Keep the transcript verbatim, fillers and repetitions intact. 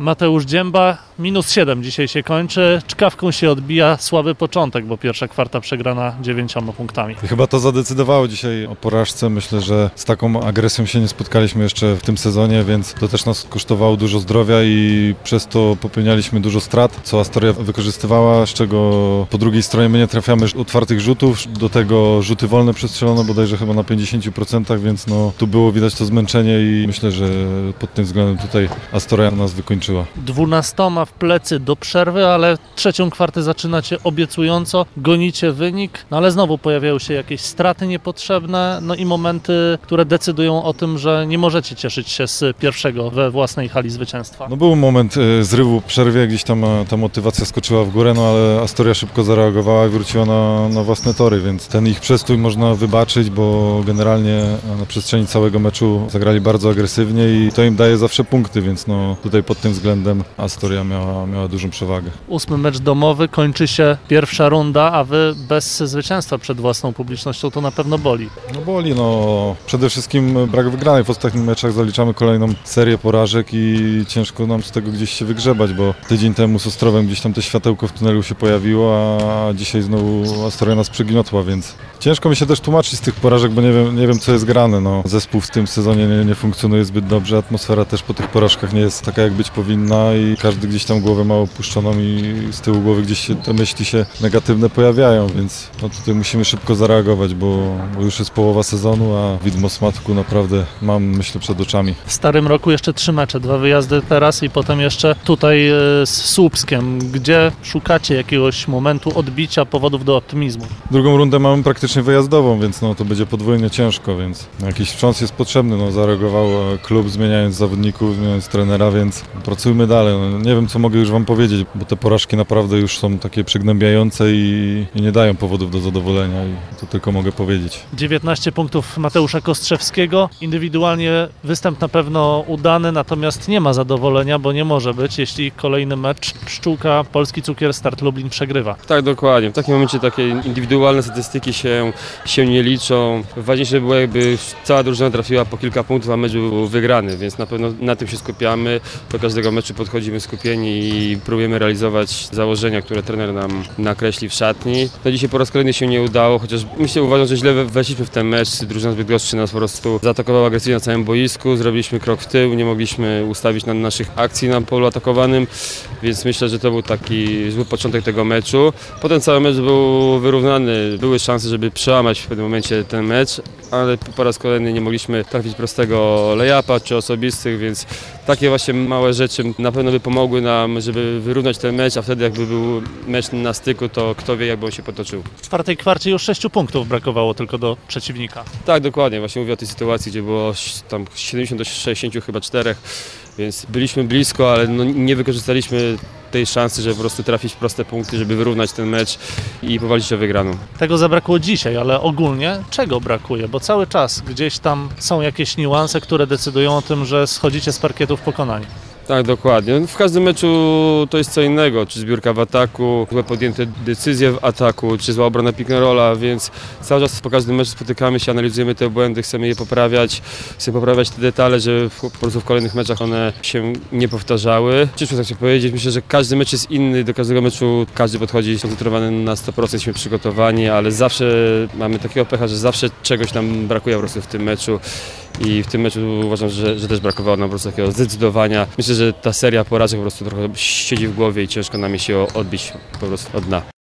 Mateusz Dzięba, minus siedem dzisiaj się kończy. Czkawką się odbija słaby początek, bo pierwsza kwarta przegrana dziewięcioma punktami. I chyba to zadecydowało dzisiaj o porażce. Myślę, że z taką agresją się nie spotkaliśmy jeszcze w tym sezonie, więc to też nas kosztowało dużo zdrowia i przez to popełnialiśmy dużo strat, co Astoria wykorzystywała, z czego po drugiej stronie my nie trafiamy otwartych rzutów, do tego rzuty wolne przestrzelono bodajże chyba na pięćdziesięciu procentach, więc no, tu było widać to zmęczenie i myślę, że pod tym względem tutaj Astoria nas wykończyła. Dwunastoma w plecy do przerwy, ale trzecią kwartę zaczynacie obiecująco, gonicie wynik, no ale znowu pojawiają się jakieś straty niepotrzebne, no i momenty, które decydują o tym, że nie możecie cieszyć się z pierwszego we własnej hali zwycięstwa. No był moment e, zrywu w przerwie, gdzieś tam e, ta motywacja skoczyła w górę, no ale Astoria szybko zareagowała i wróciła na, na własne tory, więc ten ich przestój można wybaczyć, bo generalnie na przestrzeni całego meczu zagrali bardzo agresywnie i to im daje zawsze punkty, więc no tutaj pod tym względem Astoria miała, miała dużą przewagę. Ósmy mecz domowy, kończy się pierwsza runda, a wy bez zwycięstwa przed własną publicznością to na pewno boli. No boli, no przede wszystkim brak wygranej. W ostatnich meczach zaliczamy kolejną serię porażek i ciężko nam z tego gdzieś się wygrzebać, bo tydzień temu z Ostrowem gdzieś tam to światełko w tunelu się pojawiło, a dzisiaj znowu Astoria nas przygniotła, więc ciężko mi się też tłumaczyć z tych porażek, bo nie wiem, nie wiem co jest grane. No, zespół w tym sezonie nie, nie funkcjonuje zbyt dobrze, atmosfera też po tych porażkach nie jest taka jak być powinna i każdy gdzieś tam głowę ma opuszczoną i z tyłu głowy gdzieś się te myśli się negatywne pojawiają, więc no tutaj musimy szybko zareagować, bo, bo już jest połowa sezonu, a widmo smaczku naprawdę mam, myślę, przed oczami. W starym roku jeszcze trzy mecze, dwa wyjazdy teraz i potem jeszcze tutaj z Słupskiem, gdzie szukacie jakiegoś momentu odbicia, powodów do optymizmu. Drugą rundę mamy praktycznie wyjazdową, więc no, to będzie podwójnie ciężko, więc jakiś wstrząs jest potrzebny. No, zareagował klub zmieniając zawodników, zmieniając trenera, więc pracujmy dalej. No, nie wiem co mogę już wam powiedzieć, bo te porażki naprawdę już są takie przygnębiające i, i nie dają powodów do zadowolenia i to tylko mogę powiedzieć. dziewiętnaście punktów Mateusza Kostrzewskiego. Indywidualnie występ na pewno udany, natomiast nie ma zadowolenia, bo nie może być, jeśli kolejny mecz Pszczółka, Polski Cukier, Start Lublin przegrywa. Tak, dokładnie. W takim momencie takie indywidualne statystyki się, się nie liczą. Ważniejsze było, jakby cała drużyna trafiła po kilka punktów, a mecz był wygrany, więc na pewno na tym się skupiamy. Do każdego meczu podchodzimy skupieni i próbujemy realizować założenia, które trener nam nakreśli w szatni. No dzisiaj po raz kolejny się nie udało, chociaż myślę, uważam, że źle weszliśmy w ten mecz. Drużyna z Bydgoszczy nas po prostu zaatakowała agresywnie na całym boisku, zrobiliśmy krok w tył, nie mogliśmy ustawić na naszych akcji na polu atakowanym, więc myślę, że to był taki zły początek tego meczu. Potem cały mecz był wyrównany, były szanse, żeby przełamać w pewnym momencie ten mecz, ale po raz kolejny nie mogliśmy trafić prostego lay-upa czy osobistych, więc takie właśnie małe rzeczy na pewno by pomogły nam, żeby wyrównać ten mecz, a wtedy jakby był mecz na styku, to kto wie, jakby on się potoczył. W czwartej kwarcie już sześciu punktów brakowało tylko do przeciwnika. Tak, dokładnie. Właśnie mówię o tej sytuacji, gdzie było tam siedemdziesiąt do sześćdziesięciu chyba czterech, więc byliśmy blisko, ale no nie wykorzystaliśmy tej szansy, żeby po prostu trafić proste punkty, żeby wyrównać ten mecz i powalczyć o wygraną. Tego zabrakło dzisiaj, ale ogólnie czego brakuje? Bo cały czas gdzieś tam są jakieś niuanse, które decydują o tym, że schodzicie z parkietów pokonani. Tak, dokładnie. W każdym meczu to jest co innego, czy zbiórka w ataku, złe podjęte decyzje w ataku, czy zła obrona pick and rolla, więc cały czas po każdym meczu spotykamy się, analizujemy te błędy, chcemy je poprawiać, chcemy poprawiać te detale, żeby po prostu w kolejnych meczach one się nie powtarzały. Ciężko tak się powiedzieć, myślę, że każdy mecz jest inny, do każdego meczu każdy podchodzi skoncentrowany na sto procent, jesteśmy przygotowani, ale zawsze mamy takiego pecha, że zawsze czegoś nam brakuje po prostu w tym meczu. I w tym meczu uważam, że, że też brakowało nam po prostu takiego zdecydowania. Myślę, że ta seria porażek po prostu trochę siedzi w głowie i ciężko nam się odbić po prostu od dna.